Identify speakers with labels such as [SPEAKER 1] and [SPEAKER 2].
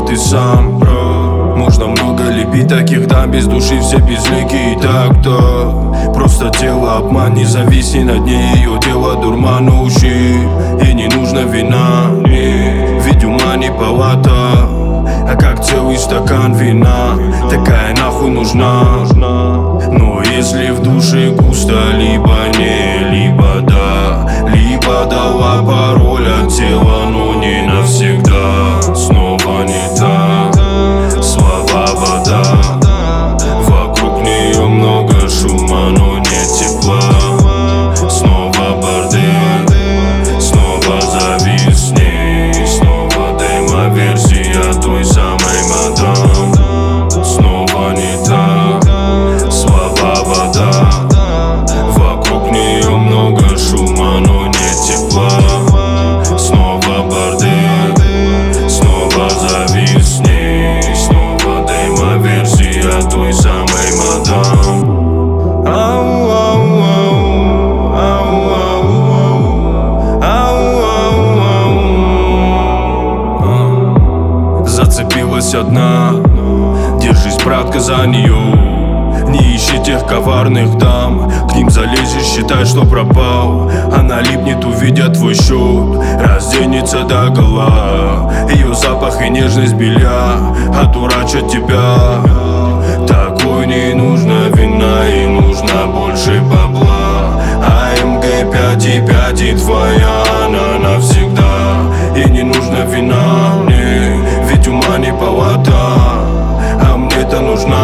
[SPEAKER 1] ты сам, бро. Можно много лепить таких дам, без души все безликие. И так-то просто тело обман, не зависни над ней, ее дело дурман уши. И не нужно вина, ведь ума не палата, а как целый стакан вина, такая нахуй нужна. Но если в душе густо, либо не, либо да, либо дала пароль от тела, но не навсегда. Снова не та, слова вода, вокруг нее много шума, но нет тепла. Снова бордель, снова зависни, снова демо-версия той самой мадам. Снова не та, слова вода, вокруг нее много шума, но нет тепла. Снова бордель, снова зависни, снова демо-версия той самой мадам. Зацепилась одна, держись, братка, за нее. Не ищи тех коварных дам, к ним залезешь, считай, что пропал. Она липнет, увидя твой счет, разденется догола. Ее запах и нежность белья одурачат тебя. Такой не нужна вина, и нужно больше бабла. АМГ 5,5 и твоя она навсегда. И не нужна вина мне, ведь ума не палата, а мне-то нужна.